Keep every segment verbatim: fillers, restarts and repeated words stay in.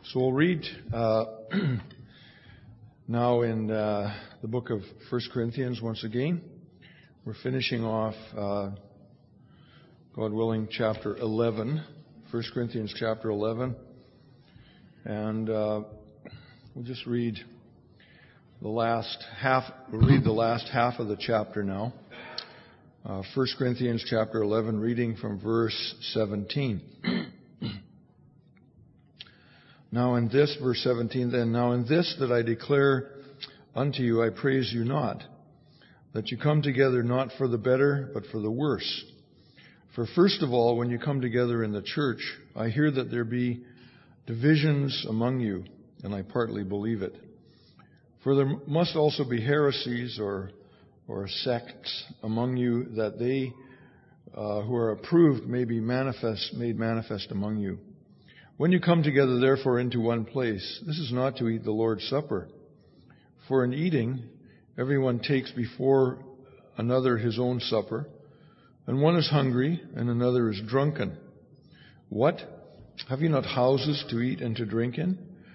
So we'll read uh, now in uh, the book of First Corinthians once again. We're finishing off, uh, God willing, chapter eleven. First Corinthians chapter eleven. And uh, we'll just read the last half. We'll read the last half of the chapter now. Uh, First Corinthians chapter eleven, reading from verse seventeen. Now in this, verse seventeen then, now in this that I declare unto you, I praise you not, that you come together not for the better, but for the worse. For first of all, when you come together in the church, I hear that there be divisions among you, and I partly believe it. For there must also be heresies or or sects among you, that they uh, who are approved may be manifest, made manifest among you. When you come together, therefore, into one place, this is not to eat the Lord's Supper. For in eating, everyone takes before another his own supper, and one is hungry, and another is drunken. What? Have you not houses to eat and to drink in?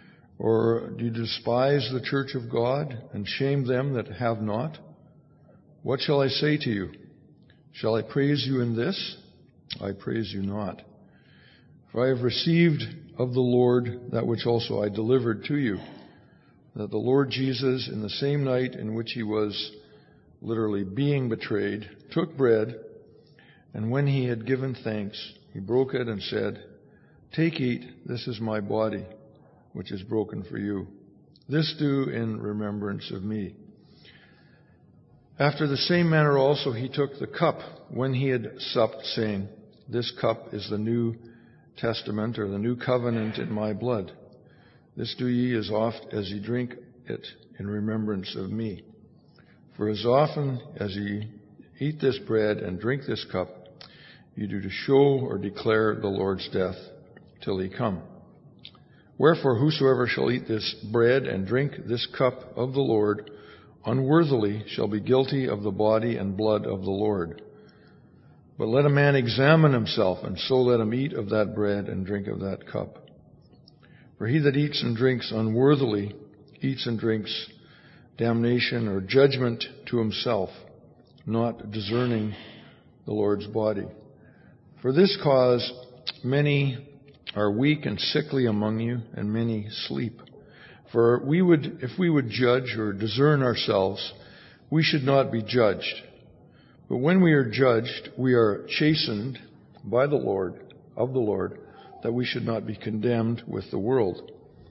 Or do you despise the church of God, and shame them that have not? What shall I say to you? Shall I praise you in this? I praise you not. For I have received of the Lord that which also I delivered to you, that the Lord Jesus, in the same night in which he was literally being betrayed, took bread, and when he had given thanks, he broke it and said, Take, eat, this is my body, which is broken for you. This do in remembrance of me. After the same manner also he took the cup when he had supped, saying, This cup is the New Testament, or the New Covenant in my blood. This do ye as oft as ye drink it in remembrance of me. For as often as ye eat this bread and drink this cup, you do to show or declare the Lord's death till he come. Wherefore whosoever shall eat this bread and drink this cup of the Lord unworthily shall be guilty of the body and blood of the Lord. But let a man examine himself, and so let him eat of that bread and drink of that cup. For he that eats and drinks unworthily eats and drinks damnation or judgment to himself, not discerning the Lord's body. For this cause many are weak and sickly among you, and many sleep. For we would, if we would judge or discern ourselves, we should not be judged. But when we are judged, we are chastened by the Lord, of the Lord, that we should not be condemned with the world.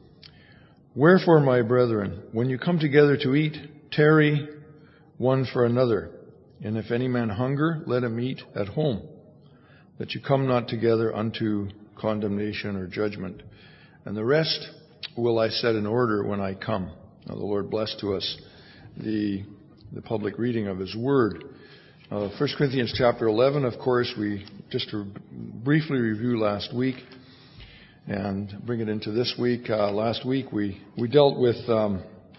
Wherefore, my brethren, when you come together to eat, tarry one for another. And if any man hunger, let him eat at home, that you come not together unto condemnation or judgment. And the rest will I set in order when I come. Now the Lord bless to us the, the public reading of His Word. Uh, First Corinthians chapter eleven, of course, we just to briefly review last week and bring it into this week. Uh, last week we, we dealt with um,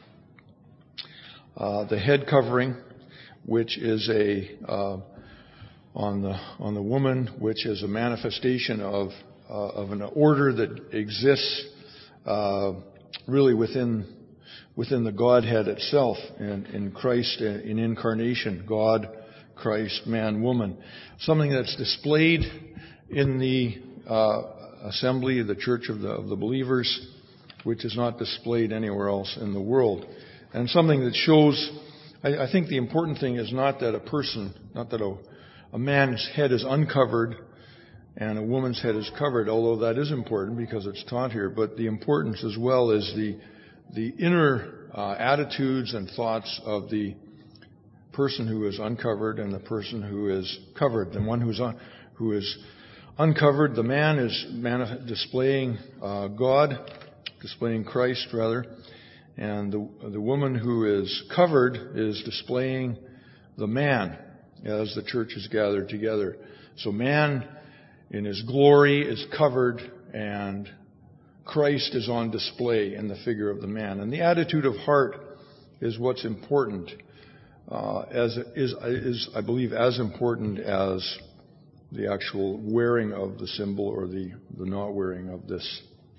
uh, the head covering, which is a uh, on the on the woman, which is a manifestation of uh, of an order that exists uh, really within within the Godhead itself, in, in Christ, in incarnation, God, Christ, man, woman. Something that's displayed in the uh, assembly, the church of the, of the believers, which is not displayed anywhere else in the world. And something that shows, I, I think the important thing is not that a person, not that a, a man's head is uncovered and a woman's head is covered, although that is important because it's taught here, but the importance as well is the, the inner uh, attitudes and thoughts of the person who is uncovered and the person who is covered. The one who's un, who is uncovered, the man is manif- displaying uh, God, displaying Christ rather, and the the woman who is covered is displaying the man as the church is gathered together. So man in his glory is covered, and Christ is on display in the figure of the man. And the attitude of heart is what's important. Uh, as is, is, I believe, as important as the actual wearing of the symbol or the, the not wearing of this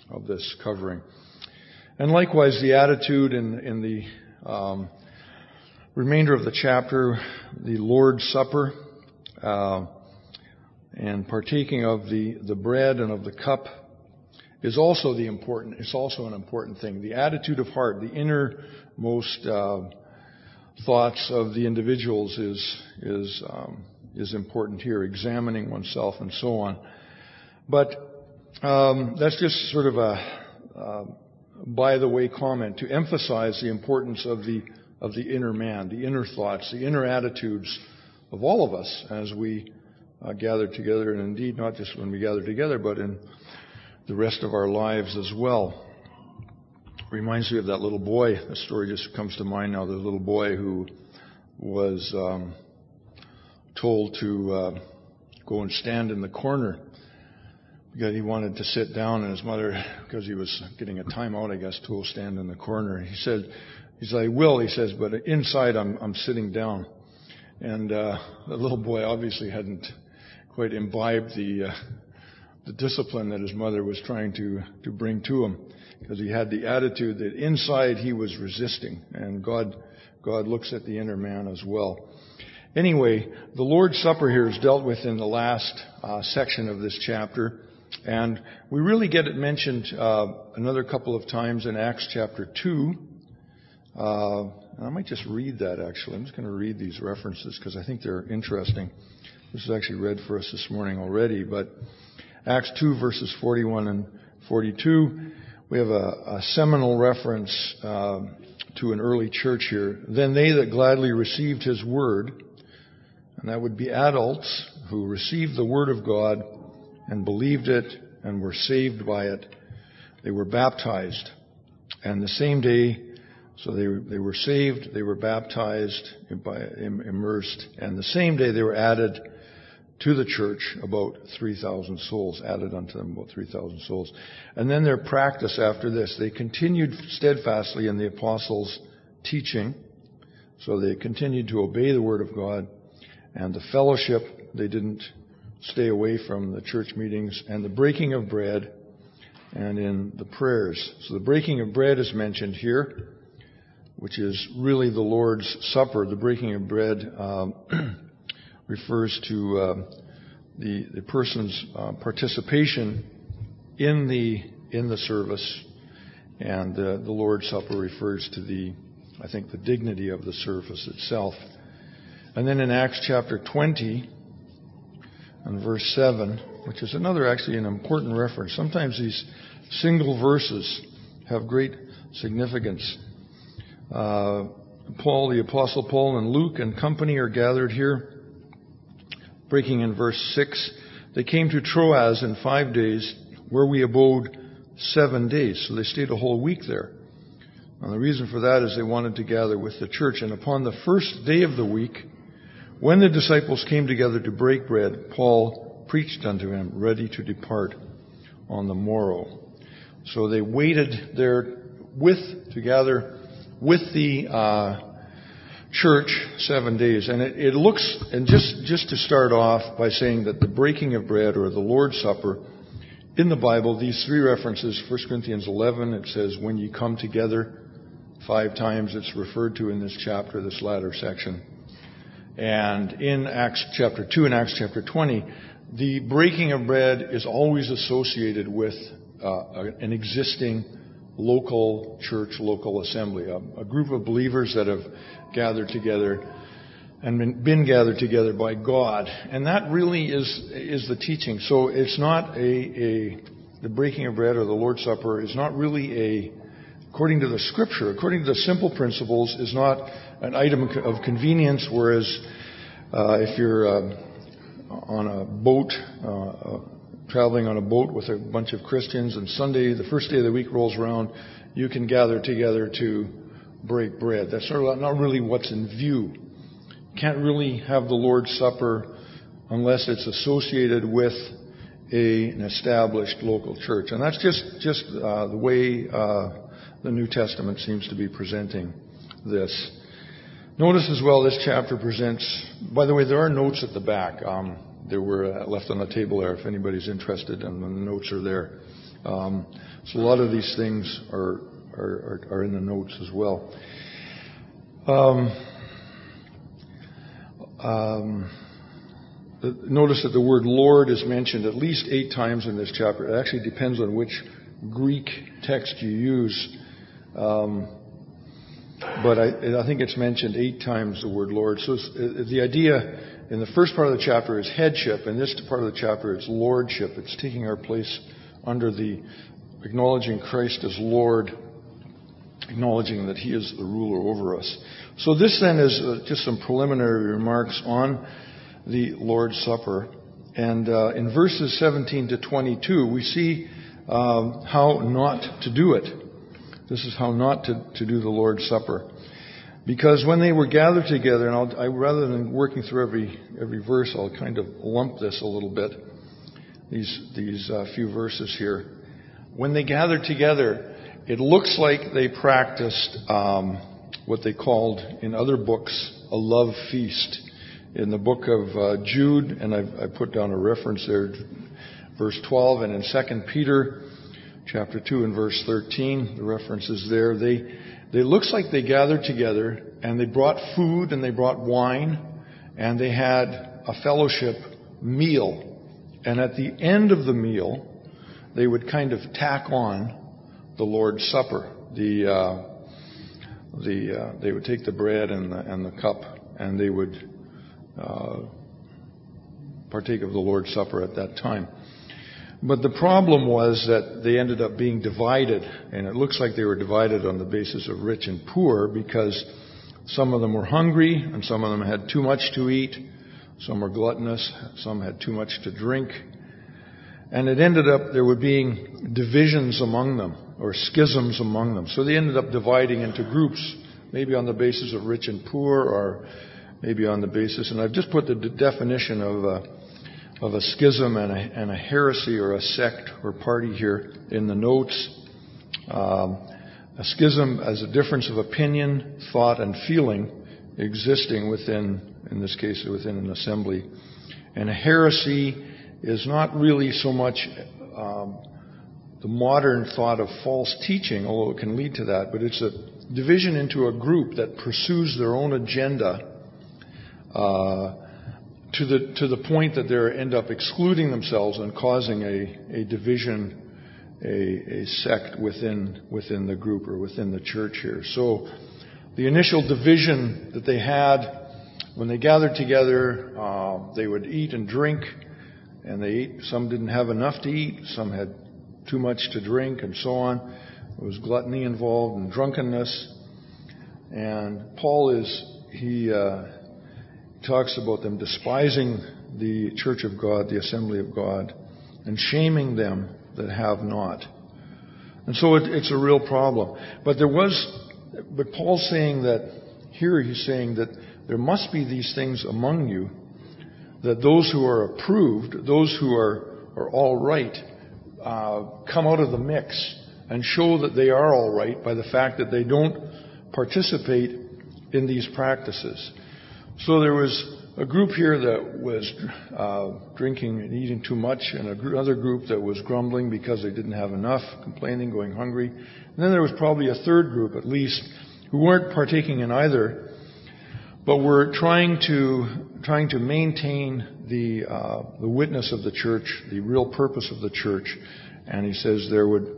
of this covering. And likewise, the attitude in, in the um, remainder of the chapter, the Lord's Supper, uh, and partaking of the, the bread and of the cup is also the important, it's also an important thing. The attitude of heart, the innermost uh, thoughts of the individuals is, is, um, is important here, examining oneself and so on. But um, that's just sort of a uh, by-the-way comment to emphasize the importance of the of the inner man, the inner thoughts, the inner attitudes of all of us as we uh, gather together, and indeed not just when we gather together, but in the rest of our lives as well. Reminds me of that little boy. The story just comes to mind now. The little boy who was um, told to uh, go and stand in the corner because he wanted to sit down, and his mother, because he was getting a time out, I guess, told to stand in the corner. He said, he's like, "Will," he says, "but inside I'm I'm sitting down." And uh, the little boy obviously hadn't quite imbibed the uh, the discipline that his mother was trying to to bring to him, because he had the attitude that inside he was resisting, and God God looks at the inner man as well. Anyway, the Lord's Supper here is dealt with in the last uh, section of this chapter. And we really get it mentioned uh, another couple of times in Acts chapter two. Uh, and I might just read that, actually. I'm just going to read these references because I think they're interesting. This is actually read for us this morning already. But Acts two, verses forty-one and forty-two, we have a, a seminal reference uh, to an early church here. "Then they that gladly received his word," and that would be adults who received the word of God and believed it and were saved by it, they were baptized. And the same day, so they they were saved, they were baptized, by, immersed, and the same day they were added to the church, about three thousand souls, added unto them about three thousand souls. And then their practice after this, they continued steadfastly in the apostles' teaching, so they continued to obey the word of God, and the fellowship, they didn't stay away from the church meetings, and the breaking of bread, and in the prayers. So the breaking of bread is mentioned here, which is really the Lord's Supper. The breaking of bread um, refers to uh, the the person's uh, participation in the in the service, and uh, the Lord's Supper refers to the, I think, the dignity of the service itself. And then in Acts chapter twenty, and verse seven, which is another actually an important reference. Sometimes these single verses have great significance. Uh, Paul, the Apostle Paul and Luke and company are gathered here. Breaking in verse six, "They came to Troas in five days, where we abode seven days." So they stayed a whole week there. And the reason for that is they wanted to gather with the church. "And upon the first day of the week, when the disciples came together to break bread, Paul preached unto him, ready to depart on the morrow." So they waited there with, to gather with the uh, church seven days. And it, it looks, and just, just to start off by saying that the breaking of bread or the Lord's Supper, in the Bible, these three references, First Corinthians eleven, it says, "when ye come together," five times it's referred to in this chapter, this latter section. And in Acts chapter two and Acts chapter twenty, the breaking of bread is always associated with uh, an existing local church, local assembly, a, a group of believers that have gathered together and been, been gathered together by God. And that really is is the teaching. So it's not a, a the breaking of bread or the Lord's Supper is not really a, according to the Scripture, according to the simple principles, is not an item of convenience, whereas uh, if you're uh, on a boat, uh, uh, traveling on a boat with a bunch of Christians, and Sunday, the first day of the week rolls around, you can gather together to break bread. That's sort of not really what's in view. You can't really have the Lord's Supper unless it's associated with a, an established local church. And that's just, just uh, the way uh, the New Testament seems to be presenting this. Notice as well, this chapter presents, by the way, there are notes at the back. Um, they were uh, left on the table there if anybody's interested, and the notes are there. Um, so a lot of these things are are, are, are in the notes as well. Um, um, notice that the word Lord is mentioned at least eight times in this chapter. It actually depends on which Greek text you use. Um, but I, I think it's mentioned eight times, the word Lord. So it's, uh, the idea in the first part of the chapter is headship. In this part of the chapter, it's lordship. It's taking our place under the, acknowledging Christ as Lord, acknowledging that He is the ruler over us. So this then is uh, just some preliminary remarks on the Lord's Supper. And uh, in verses seventeen to twenty-two, we see um, how not to do it. This is how not to, to do the Lord's Supper. Because when they were gathered together, and I'll, I, rather than working through every every verse, I'll kind of lump this a little bit, these, these uh, few verses here. When they gathered together, it looks like they practiced um, what they called in other books a love feast. In the book of uh, Jude, and I've, I put down a reference there, verse twelve, and in Second Peter chapter two and verse thirteen, the reference is there. They, they looks like they gathered together and they brought food and they brought wine and they had a fellowship meal. And at the end of the meal, they would kind of tack on the Lord's Supper. The uh, the uh, they would take the bread and the, and the cup and they would uh, partake of the Lord's Supper at that time. But the problem was that they ended up being divided, and it looks like they were divided on the basis of rich and poor, because some of them were hungry and some of them had too much to eat, some were gluttonous, some had too much to drink. And it ended up there were being divisions among them, or schisms among them. So they ended up dividing into groups, maybe on the basis of rich and poor, or maybe on the basis, and I've just put the d- definition of a, of a schism and a, and a heresy or a sect or party here in the notes. Um, a schism as a difference of opinion, thought, and feeling existing within, in this case, within an assembly. And a heresy is not really so much um, the modern thought of false teaching, although it can lead to that, but it's a division into a group that pursues their own agenda uh, to the to the point that they end up excluding themselves and causing a, a division, a, a sect within within the group or within the church here. So the initial division that they had when they gathered together, uh, they would eat and drink, and they ate. Some didn't have enough to eat, some had too much to drink, and so on. There was gluttony involved and drunkenness. And Paul is he. Uh, talks about them despising the church of God, the assembly of God, and shaming them that have not. And so it, it's a real problem. But there was, but Paul's saying that, here he's saying that there must be these things among you, that those who are approved, those who are, are all right, uh, come out of the mix and show that they are all right by the fact that they don't participate in these practices. So there was a group here that was uh, drinking and eating too much, and another group that was grumbling because they didn't have enough, complaining, going hungry. And then there was probably a third group, at least, who weren't partaking in either, but were trying to trying to maintain the uh, the witness of the church, the real purpose of the church. And he says there would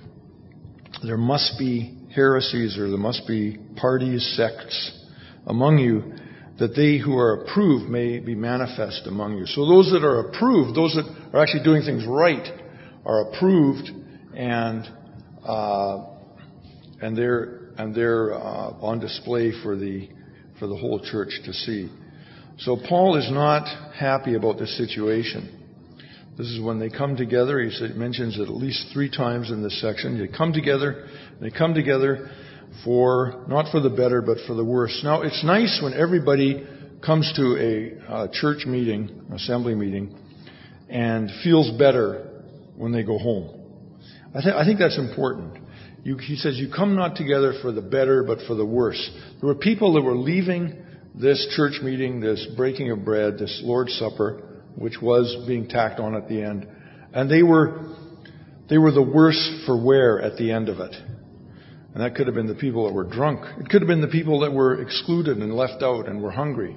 there must be heresies, or there must be parties, sects among you, that they who are approved may be manifest among you. So those that are approved, those that are actually doing things right, are approved, and uh, and they're and they're uh, on display for the for the whole church to see. So Paul is not happy about this situation. This is when they come together. He mentions it at least three times in this section. They come together. They come together. For, not for the better, but for the worse. Now, it's nice when everybody comes to a uh, church meeting, assembly meeting, and feels better when they go home. I, th- I think that's important. You, he says, you come not together for the better, but for the worse. There were people that were leaving this church meeting, this breaking of bread, this Lord's Supper, which was being tacked on at the end, and they were they were the worse for wear at the end of it. And that could have been the people that were drunk. It could have been the people that were excluded and left out and were hungry.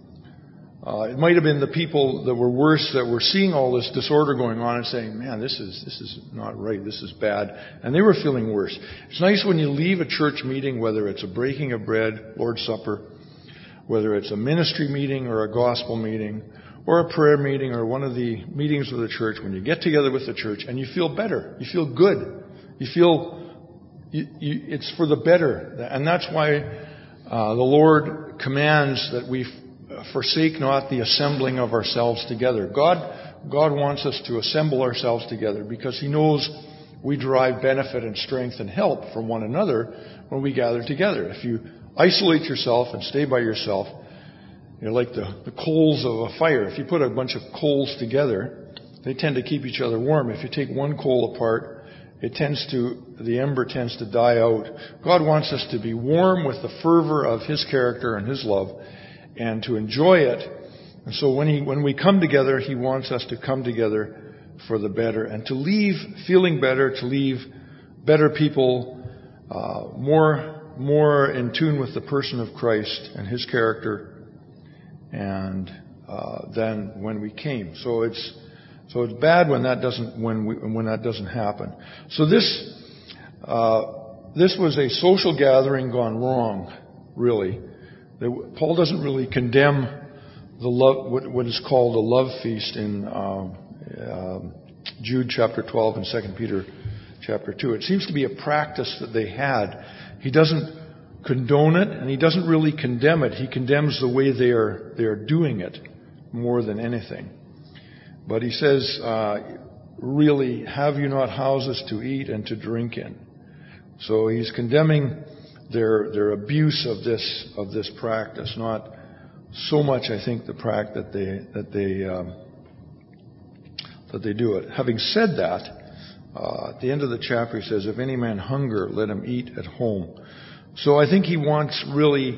Uh, it might have been the people that were worse, that were seeing all this disorder going on and saying, man, this is this is not right, this is bad. And they were feeling worse. It's nice when you leave a church meeting, whether it's a breaking of bread, Lord's Supper, whether it's a ministry meeting or a gospel meeting, or a prayer meeting or one of the meetings of the church, when you get together with the church and you feel better, you feel good, you feel you, you, it's for the better. And that's why uh, the Lord commands that we forsake not the assembling of ourselves together. God, God wants us to assemble ourselves together because He knows we derive benefit and strength and help from one another when we gather together. If you isolate yourself and stay by yourself, you're like the, the coals of a fire. If you put a bunch of coals together, they tend to keep each other warm. If you take one coal apart, it tends to, the ember tends to die out. God wants us to be warm with the fervor of His character and His love, and to enjoy it. And so when he, when we come together, He wants us to come together for the better and to leave feeling better, to leave better people, uh, more, more in tune with the person of Christ and His character, and, uh, than when we came. So it's, so it's bad when that doesn't, when we, when that doesn't happen. So this, uh, this was a social gathering gone wrong, really. Paul doesn't really condemn the love, what, what is called a love feast in um, um, Jude chapter twelve and Second Peter chapter two. It seems to be a practice that they had. He doesn't condone it, and he doesn't really condemn it. He condemns the way they are they are doing it more than anything. But he says, uh, really, have you not houses to eat and to drink in? So he's condemning their their abuse of this of this practice, not so much, I think, the pract that they that they um, that they do it. Having said that, uh, at the end of the chapter, he says, "If any man hunger, let him eat at home." So I think he wants really,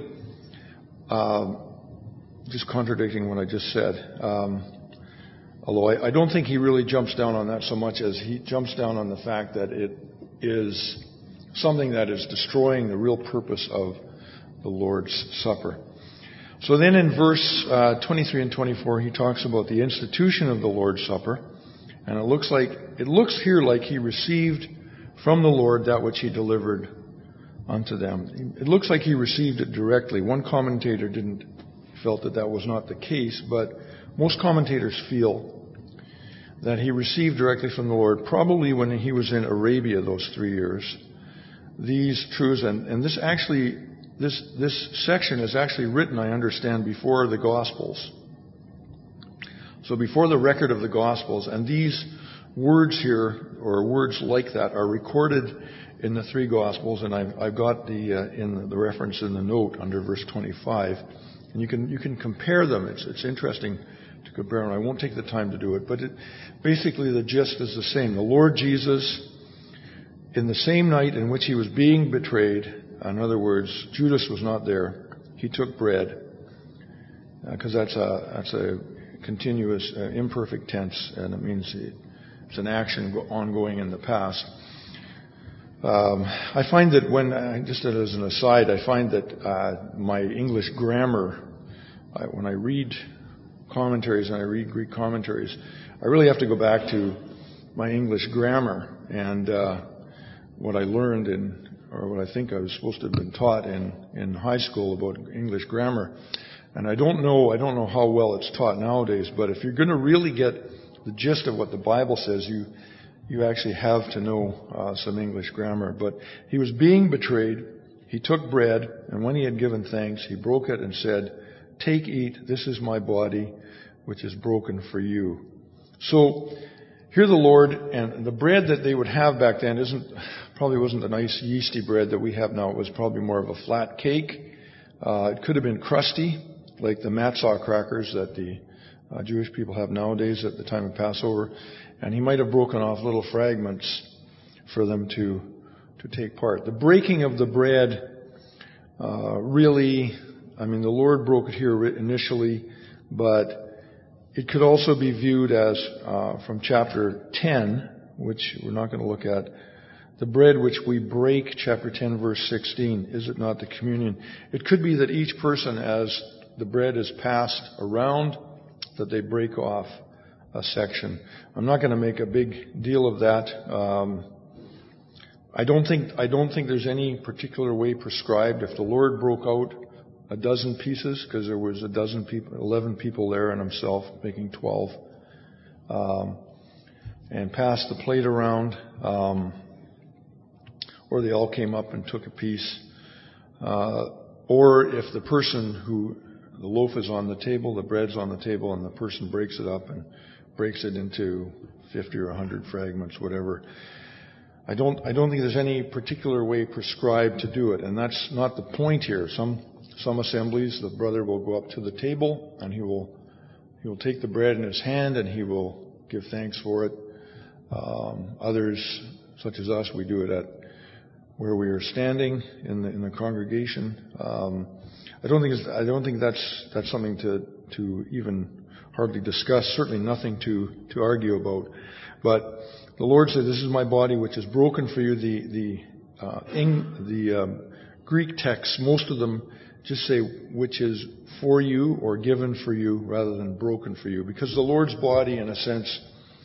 um, just contradicting what I just said. Um, although I, I don't think he really jumps down on that so much as he jumps down on the fact that it is something that is destroying the real purpose of the Lord's Supper. So then in verse uh, twenty-three and twenty-four, he talks about the institution of the Lord's Supper. And it looks like, it looks here like he received from the Lord that which he delivered unto them. It looks like he received it directly. One commentator didn't, felt that that was not the case, but most commentators feel that he received directly from the Lord, probably when he was in Arabia those three years. These truths, and, and this actually, this, this section is actually written, I understand, before the Gospels. So before the record of the Gospels, and these words here, or words like that, are recorded in the three Gospels, and I've, I've got the, uh, in the reference in the note under verse twenty-five. And you can, you can compare them. It's, it's interesting to compare them. I won't take the time to do it, but it, basically the gist is the same. The Lord Jesus, in the same night in which he was being betrayed, in other words, Judas was not there, he took bread, because uh, that's a that's a continuous, uh, imperfect tense, and it means it's an action ongoing in the past. Um, I find that when, uh, just as an aside, I find that uh, my English grammar, I, when I read commentaries and I read Greek commentaries, I really have to go back to my English grammar and uh, what I learned in, or what I think I was supposed to have been taught in, in high school about English grammar. And I don't know, I don't know how well it's taught nowadays, but if you're going to really get the gist of what the Bible says, you you actually have to know uh, some English grammar. But he was being betrayed. He took bread, and when he had given thanks, he broke it and said, "Take, eat, this is my body, which is broken for you." So here the Lord, and the bread that they would have back then isn't probably wasn't the nice yeasty bread that we have now. It was probably more of a flat cake. Uh, it could have been crusty, like the matzah crackers that the uh, Jewish people have nowadays at the time of Passover. And he might have broken off little fragments for them to to take part. The breaking of the bread uh, really, I mean, the Lord broke it here initially, but it could also be viewed as, uh, from chapter ten, which we're not going to look at. The bread which we break, chapter ten, verse sixteen, is it not the communion? It could be that each person, as the bread is passed around, that they break off a section. I'm not going to make a big deal of that. Um, I don't think I don't think there's any particular way prescribed. If the Lord broke out a dozen pieces, because there was a dozen people, eleven people there, and himself making twelve, um, and passed the plate around, um, or they all came up and took a piece, uh, or if the person who the loaf is on the table, the bread's on the table, and the person breaks it up and breaks it into fifty or one hundred fragments, whatever. I don't, I don't think there's any particular way prescribed to do it, and that's not the point here. Some, some assemblies, the brother will go up to the table and he will, he will take the bread in his hand and he will give thanks for it. Um, others, such as us, we do it at where we are standing in the, in the congregation. Um, I don't think it's, I don't think that's that's something to to even hardly discuss. Certainly nothing to to argue about. But the Lord said, "This is my body, which is broken for you." The the uh, in, the um, Greek texts, most of them just say "which is for you" or "given for you" rather than "broken for you," because the Lord's body, in a sense,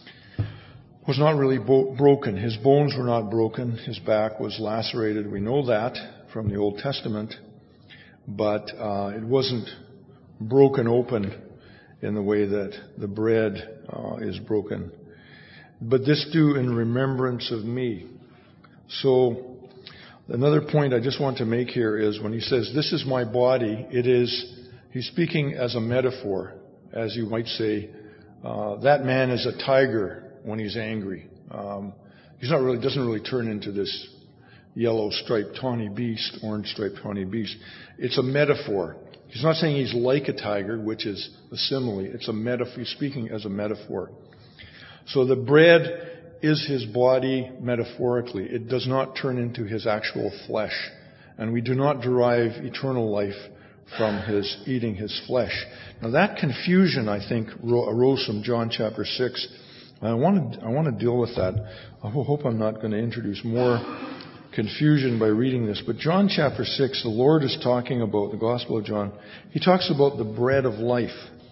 was not really bo- broken. His bones were not broken. His back was lacerated. We know that from the Old Testament. But uh, it wasn't broken open in the way that the bread uh, is broken. But this do in remembrance of me. So another point I just want to make here is when he says, "This is my body," it is, he's speaking as a metaphor. As you might say, uh, that man is a tiger when he's angry. Um, he's not really, doesn't really turn into this yellow striped tawny beast, orange striped tawny beast. It's a metaphor. He's not saying he's like a tiger, which is a simile. It's a metaphor. He's speaking as a metaphor. So the bread is his body metaphorically. It does not turn into his actual flesh. And we do not derive eternal life from his eating his flesh. Now that confusion, I think, arose from John chapter six. I want to, I want to deal with that. I hope I'm not going to introduce more confusion by reading this. But John chapter six, the Lord is talking about, the Gospel of John, he talks about the bread of life.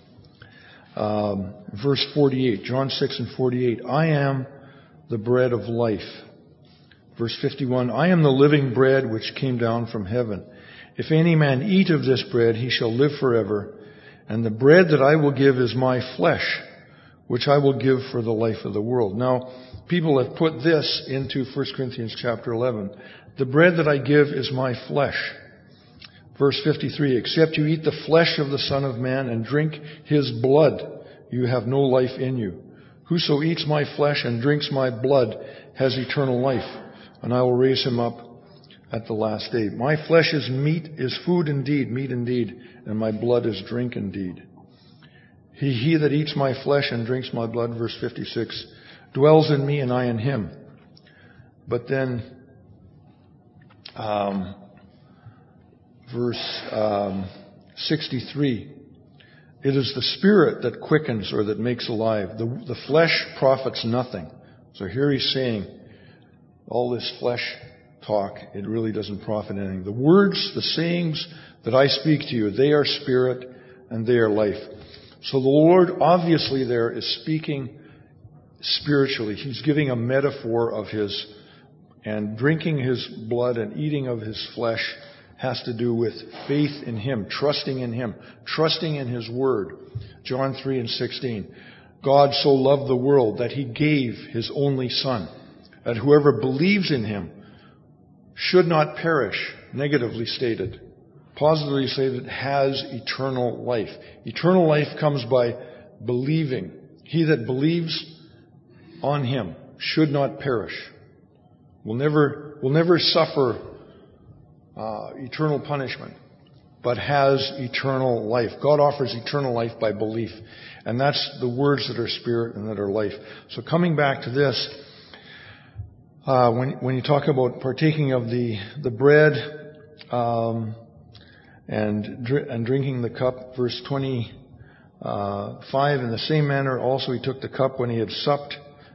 Um, verse forty-eight, John six and forty-eight, "I am the bread of life." Verse fifty-one, "I am the living bread which came down from heaven. If any man eat of this bread, he shall live forever. And the bread that I will give is my flesh, which I will give for the life of the world." Now, people have put this into First Corinthians chapter eleven. The bread that I give is my flesh. Verse fifty-three, "Except you eat the flesh of the Son of Man and drink his blood, you have no life in you. Whoso eats my flesh and drinks my blood has eternal life, and I will raise him up at the last day. My flesh is meat, is food indeed, meat indeed, and my blood is drink indeed. He, he that eats my flesh and drinks my blood," verse fifty-six, "dwells in me and I in him." But then, um, verse um, sixty-three, "It is the Spirit that quickens or that makes alive. The, the flesh profits nothing." So here he's saying, all this flesh talk, it really doesn't profit anything. "The words, the sayings that I speak to you, they are spirit and they are life." So the Lord obviously there is speaking spiritually. He's giving a metaphor of his, and drinking his blood and eating of his flesh has to do with faith in him, trusting in him, trusting in his word. John three and sixteen. "God so loved the world that he gave his only Son, that whoever believes in him should not perish," negatively stated. Positively stated, has eternal life. Eternal life comes by believing. He that believes on him should not perish. Will never, will never suffer uh, eternal punishment, but has eternal life. God offers eternal life by belief. And that's the words that are spirit and that are life. So coming back to this, uh, when, when you talk about partaking of the, the bread, um, and, and drinking the cup, verse twenty-five, "In the same manner also he took the cup when he had supped,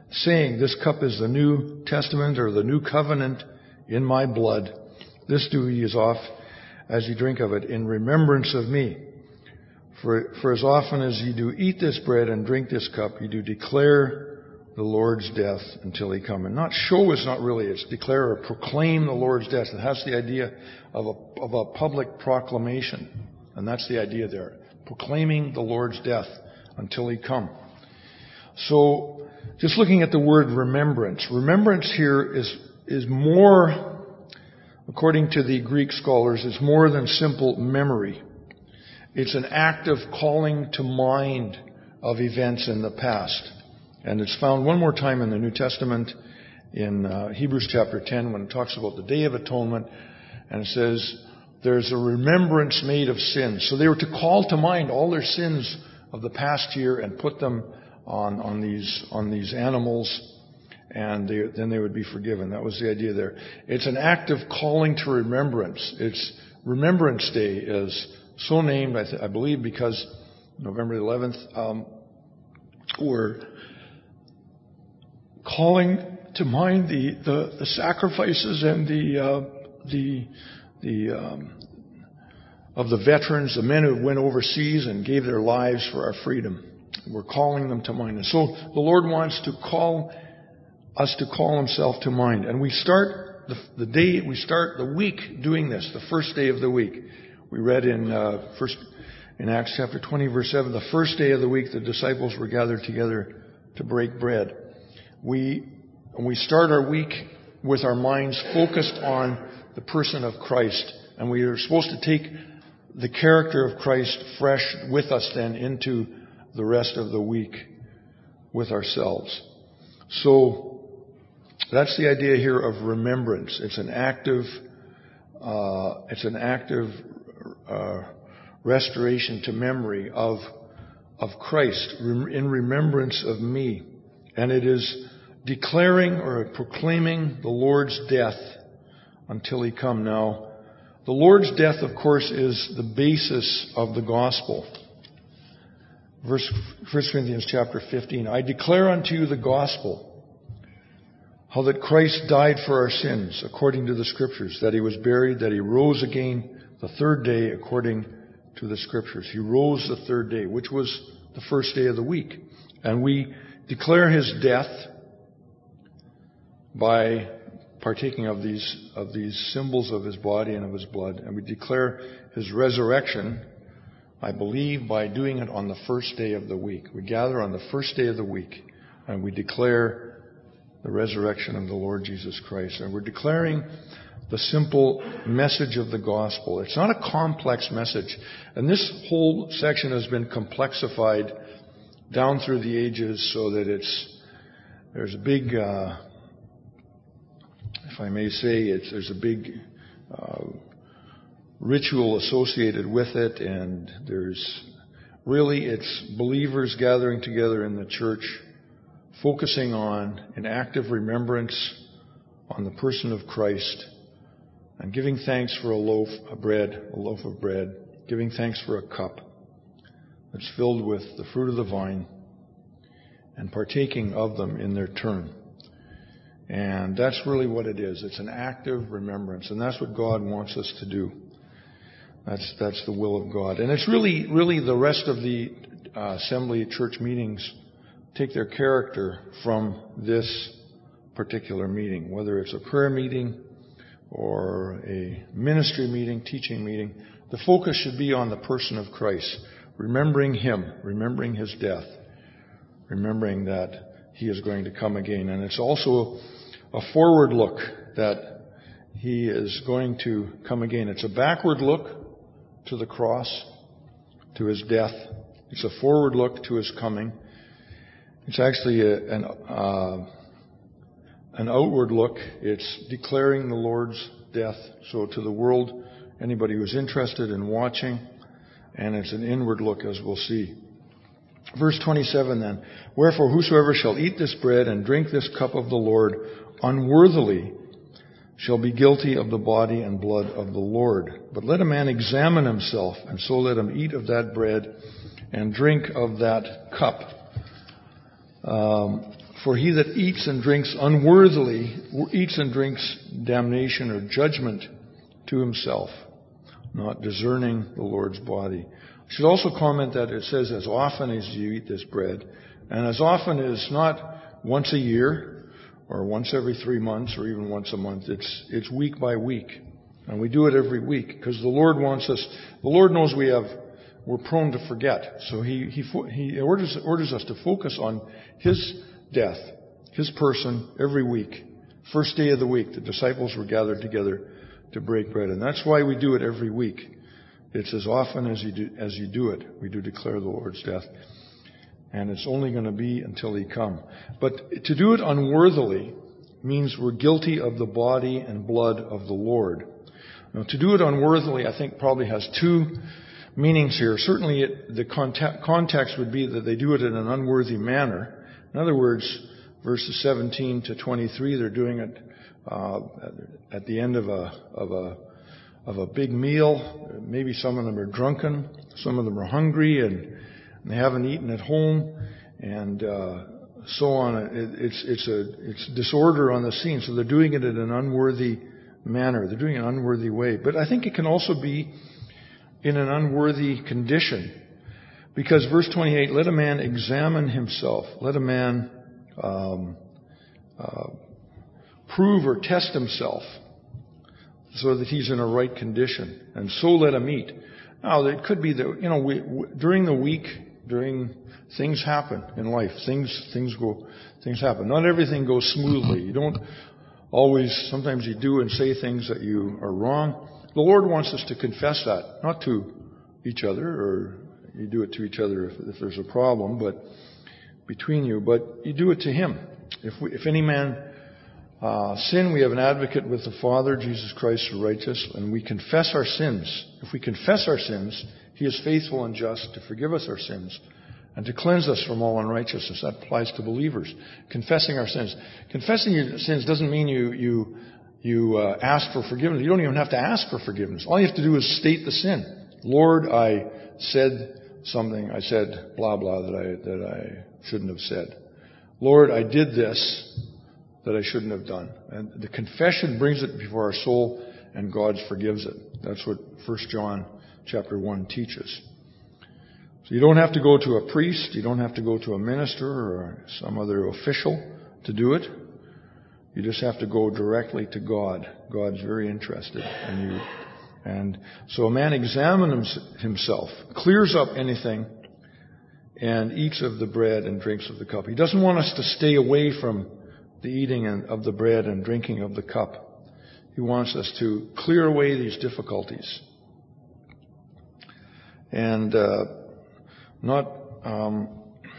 saying, this cup is the New Testament or the New Covenant in my blood. This do ye as oft as ye drink of it in remembrance of me. For, for as often as ye do eat this bread and drink this cup, ye do declare the Lord's death until he come. And not show is not really, it's declare or proclaim the Lord's death. It has the idea of a, of a public proclamation. And that's the idea there. Proclaiming the Lord's death until he come. So, just looking at the word remembrance. Remembrance here is, is more, according to the Greek scholars, is more than simple memory. It's an act of calling to mind of events in the past. And it's found one more time in the New Testament in uh, Hebrews chapter ten when it talks about the Day of Atonement. And it says, there's a remembrance made of sins. So they were to call to mind all their sins of the past year and put them on, on these, on these animals. And they, then they would be forgiven. That was the idea there. It's an act of calling to remembrance. It's Remembrance Day is so named, I, th- I believe, because November eleventh, um, we're calling to mind the, the, the sacrifices and the uh, the the um, of the veterans, the men who went overseas and gave their lives for our freedom. We're calling them to mind, and so the Lord wants to call us to call Himself to mind, and we start the, the day we start the week doing this, the first day of the week. We read in uh, first in Acts chapter twenty, verse seven, the first day of the week, the disciples were gathered together to break bread. We we start our week with our minds focused on the person of Christ, and we are supposed to take the character of Christ fresh with us then into the rest of the week with ourselves. So that's the idea here of remembrance. It's an active, uh, it's an active uh, restoration to memory of of Christ in remembrance of me, and it is declaring or proclaiming the Lord's death until He come. Now, the Lord's death, of course, is the basis of the gospel. Verse First Corinthians chapter fifteen. I declare unto you the gospel, how that Christ died for our sins, according to the Scriptures, that He was buried, that He rose again the third day, according to the Scriptures. He rose the third day, which was the first day of the week. And we declare His death by partaking of these of these symbols of His body and of His blood. And we declare His resurrection, I believe, by doing it on the first day of the week. We gather on the first day of the week and we declare the resurrection of the Lord Jesus Christ. And we're declaring the simple message of the gospel. It's not a complex message. And this whole section has been complexified down through the ages so that it's, there's a big, uh, if I may say, it's, there's a big uh, ritual associated with it, and there's really, it's believers gathering together in the church, focusing on an active remembrance on the person of Christ, and giving thanks for a loaf of bread, a loaf of bread, giving thanks for a cup that's filled with the fruit of the vine, and partaking of them in their turn. And that's really what it is. It's an active remembrance, and that's what God wants us to do. That's that's the will of God. And it's really, really the rest of the uh, assembly church meetings take their character from this particular meeting, whether it's a prayer meeting or a ministry meeting, teaching meeting. The focus should be on the person of Christ, remembering Him, remembering His death, remembering that He is going to come again. And it's also a forward look that He is going to come again. It's a backward look to the cross, to His death. It's a forward look to His coming. It's actually a, an, uh, an outward look. It's declaring the Lord's death. So to the world, anybody who's interested in watching, and it's an inward look, as we'll see. Verse twenty-seven then, wherefore whosoever shall eat this bread and drink this cup of the Lord unworthily shall be guilty of the body and blood of the Lord. But let a man examine himself, and so let him eat of that bread and drink of that cup. Um, For he that eats and drinks unworthily eats and drinks damnation or judgment to himself, not discerning the Lord's body. I should also comment that it says, as often as you eat this bread, and as often is not once a year or once every three months or even once a month. It's it's week by week. And we do it every week because the Lord wants us, the Lord knows we have, we're prone to forget. So He He, he orders, orders us to focus on His death, His person every week. First day of the week, the disciples were gathered together to break bread. And that's why we do it every week. It's as often as you do, as you do it, we do declare the Lord's death. And it's only going to be until He come. But to do it unworthily means we're guilty of the body and blood of the Lord. Now, to do it unworthily, I think, probably has two meanings here. Certainly, it, the context, context would be that they do it in an unworthy manner. In other words, verses seventeen to twenty-three, they're doing it uh, at the end of a of a of a big meal. Maybe some of them are drunken, some of them are hungry, and they haven't eaten at home, and uh, so on. It, it's it's a it's disorder on the scene. So they're doing it in an unworthy manner. They're doing it in an unworthy way. But I think it can also be in an unworthy condition, because verse twenty-eight: "Let a man examine himself. Let a man um, uh, prove or test himself, so that he's in a right condition. And so let him eat." Now, it could be that you know we, we, during the week. During things happen in life, things things go things happen. Not everything goes smoothly. You don't always. Sometimes you do and say things that you are wrong. The Lord wants us to confess that, not to each other, or you do it to each other if, if there's a problem, but between you. But you do it to Him. If we, if any man uh, sin, we have an advocate with the Father, Jesus Christ, the righteous, and we confess our sins. If we confess our sins, He is faithful and just to forgive us our sins and to cleanse us from all unrighteousness. That applies to believers. Confessing our sins. Confessing your sins doesn't mean you you you uh, ask for forgiveness. You don't even have to ask for forgiveness. All you have to do is state the sin. Lord, I said something. I said blah blah that I that I shouldn't have said. Lord, I did this that I shouldn't have done. And the confession brings it before our soul, and God forgives it. That's what First John chapter one teaches. So you don't have to go to a priest, you don't have to go to a minister or some other official to do it. You just have to go directly to God. God's very interested in you. And so a man examines himself, clears up anything, and eats of the bread and drinks of the cup. He doesn't want us to stay away from the eating of the bread and drinking of the cup. He wants us to clear away these difficulties. And uh, not um,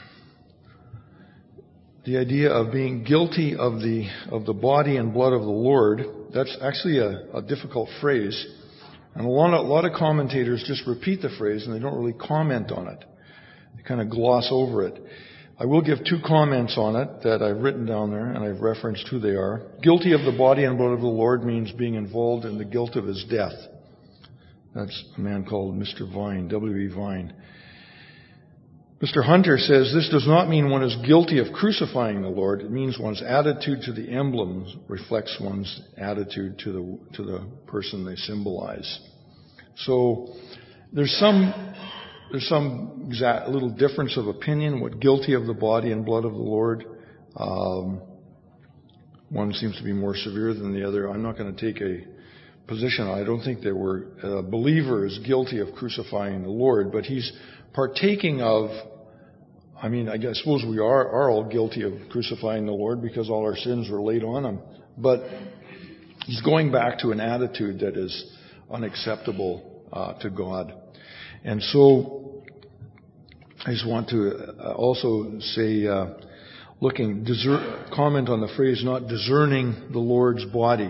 the idea of being guilty of the of the body and blood of the Lord. That's actually a, a difficult phrase, and a lot of, a lot of commentators just repeat the phrase and they don't really comment on it. They kind of gloss over it. I will give two comments on it that I've written down there, and I've referenced who they are. Guilty of the body and blood of the Lord means being involved in the guilt of His death. That's a man called Mister Vine, W E Vine. Mister Hunter says this does not mean one is guilty of crucifying the Lord. It means one's attitude to the emblems reflects one's attitude to the to the person they symbolize. So there's some there's some exact little difference of opinion. What guilty of the body and blood of the Lord? Um, one seems to be more severe than the other. I'm not going to take a position. I don't think that we're, a believer is guilty of crucifying the Lord, but he's partaking of, I mean, I guess, suppose we are, are all guilty of crucifying the Lord because all our sins were laid on Him. But he's going back to an attitude that is unacceptable uh, to God. And so I just want to also say, uh, looking, discer- comment on the phrase, not discerning the Lord's body.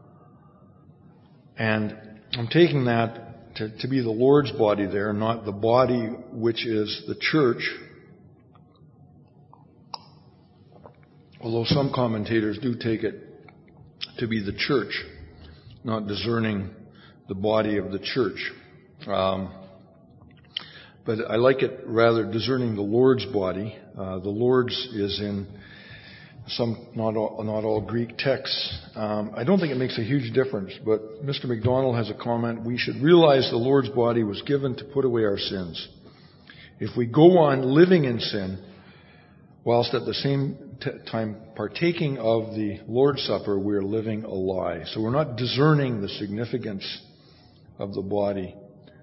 And I'm taking that to, to be the Lord's body there, not the body which is the church. Although some commentators do take it to be the church, not discerning the body of the church. Um, but I like it rather discerning the Lord's body. Uh, the Lord's is in some, not all, not all Greek texts. Um, I don't think it makes a huge difference, but Mister MacDonald has a comment. We should realize the Lord's body was given to put away our sins. If we go on living in sin, whilst at the same t- time partaking of the Lord's Supper, we're living a lie. So we're not discerning the significance of the body,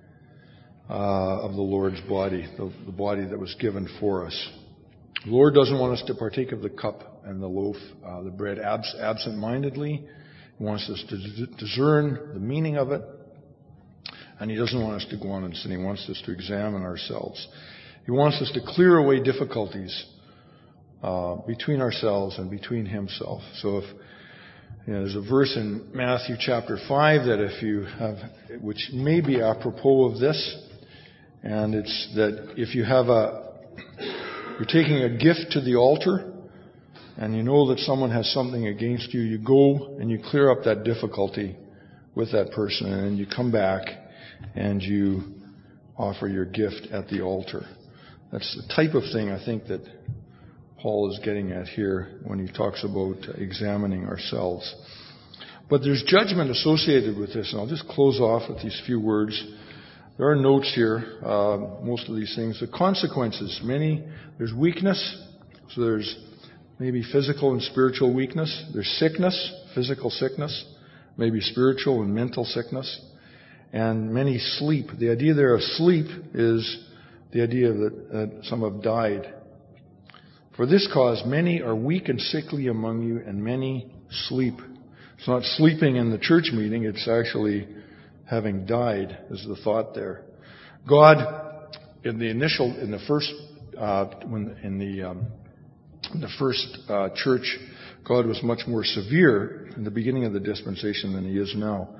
uh, of the Lord's body, the, the body that was given for us. The Lord doesn't want us to partake of the cup and the loaf, uh, the bread abs- absent-mindedly. He wants us to d- discern the meaning of it. And He doesn't want us to go on and sin. He wants us to examine ourselves. He wants us to clear away difficulties uh, between ourselves and between Himself. So if you know, there's a verse in Matthew chapter five that if you have, which may be apropos of this, and it's that if you have a, you're taking a gift to the altar, and you know that someone has something against you, you go and you clear up that difficulty with that person, and you come back and you offer your gift at the altar. That's the type of thing I think that Paul is getting at here when he talks about examining ourselves. But there's judgment associated with this, and I'll just close off with these few words. There are notes here, uh, most of these things. The consequences, many, there's weakness, so there's maybe physical and spiritual weakness. There's sickness, physical sickness, maybe spiritual and mental sickness. And many sleep. The idea there of sleep is the idea that uh, some have died. For this cause, many are weak and sickly among you, and many sleep. It's not sleeping in the church meeting, it's actually having died, is the thought there. God, in the initial, in the first, uh, when in the um, in the first uh, church, God was much more severe in the beginning of the dispensation than He is now.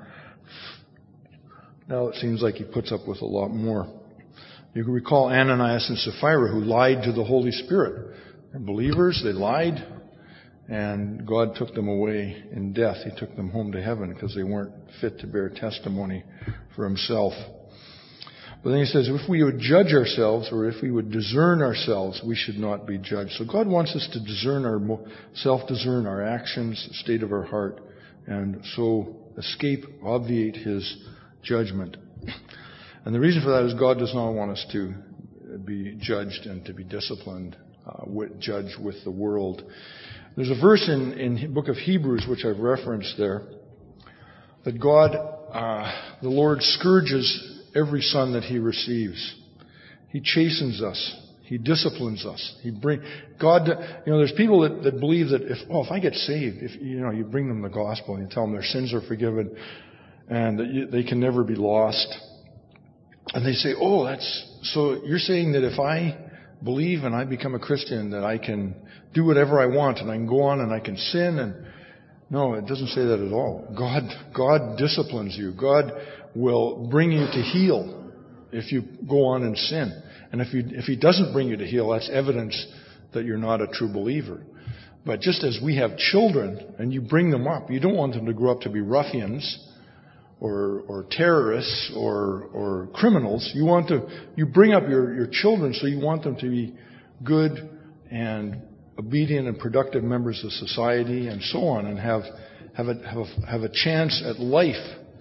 Now it seems like He puts up with a lot more. You can recall Ananias and Sapphira, who lied to the Holy Spirit. They're believers, they lied, and God took them away in death. He took them home to heaven because they weren't fit to bear testimony for Himself. But then He says, if we would judge ourselves, or if we would discern ourselves, we should not be judged. So God wants us to discern our, self-discern our actions, the state of our heart, and so escape, obviate His judgment. And the reason for that is God does not want us to be judged and to be disciplined, uh, with, judged with the world. There's a verse in, in the book of Hebrews, which I've referenced there, that God, uh, the Lord scourges every son that He receives. He chastens us. He disciplines us. He bring God. You know, there's people that, that believe that if oh, if I get saved, if you know, you bring them the gospel and you tell them their sins are forgiven and that you, they can never be lost, and they say, oh, that's so. You're saying that if I believe and I become a Christian, that I can do whatever I want and I can go on and I can sin? And no, it doesn't say that at all. God, God disciplines you. God will bring you to heal if you go on and sin. And if you, if He doesn't bring you to heal, that's evidence that you're not a true believer. But just as we have children and you bring them up, you don't want them to grow up to be ruffians or, or terrorists or, or criminals. You want to, you bring up your, your children, so you want them to be good and obedient and productive members of society and so on, and have, have a, have a, have a chance at life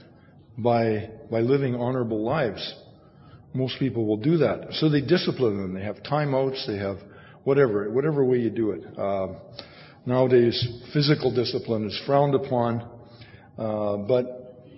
by, by living honorable lives. Most people will do that. So they discipline them. They have timeouts. They have whatever, whatever way you do it. Uh, nowadays, physical discipline is frowned upon, uh, but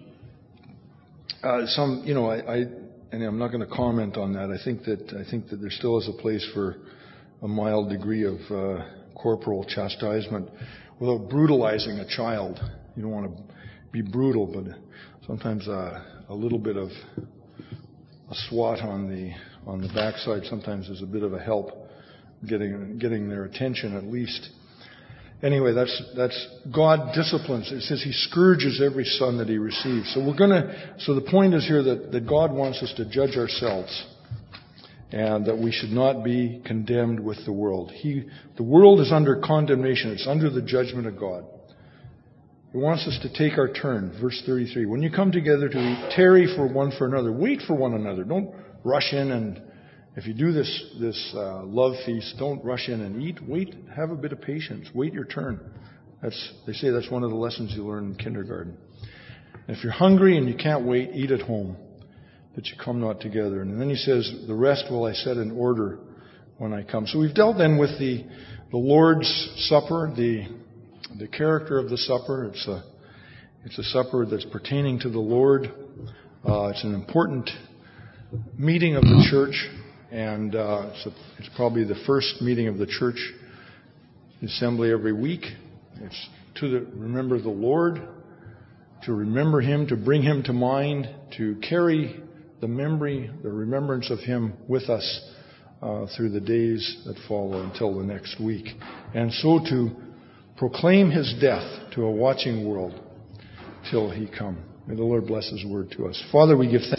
uh, some, you know, I, I, and I'm not going to comment on that. I think that I think that there still is a place for a mild degree of uh, corporal chastisement without brutalizing a child. You don't want to be brutal, but sometimes uh, a little bit of a swat on the on the backside sometimes is a bit of a help getting getting their attention at least. Anyway, that's that's God disciplines. It says He scourges every son that He receives. So we're gonna. So the point is here that, that God wants us to judge ourselves, and that we should not be condemned with the world. He, the world is under condemnation. It's under the judgment of God. He wants us to take our turn. Verse thirty-three. When you come together to eat, tarry for one for another. Wait for one another. Don't rush in and If you do this this uh, love feast, don't rush in and eat. Wait, have a bit of patience. Wait your turn. That's they say that's one of the lessons you learn in kindergarten. And if you're hungry and you can't wait, eat at home, that you come not together. And then he says, the rest will I set in order when I come. So we've dealt then with the the Lord's Supper, the the character of the supper. It's a it's a supper that's pertaining to the Lord. Uh, it's an important meeting of the church, and uh, it's, a, it's probably the first meeting of the church assembly every week. It's to the, remember the Lord, to remember Him, to bring Him to mind, to carry the memory, the remembrance of Him with us uh, through the days that follow until the next week. And so to proclaim His death to a watching world till He come. May the Lord bless His word to us. Father, we give thanks.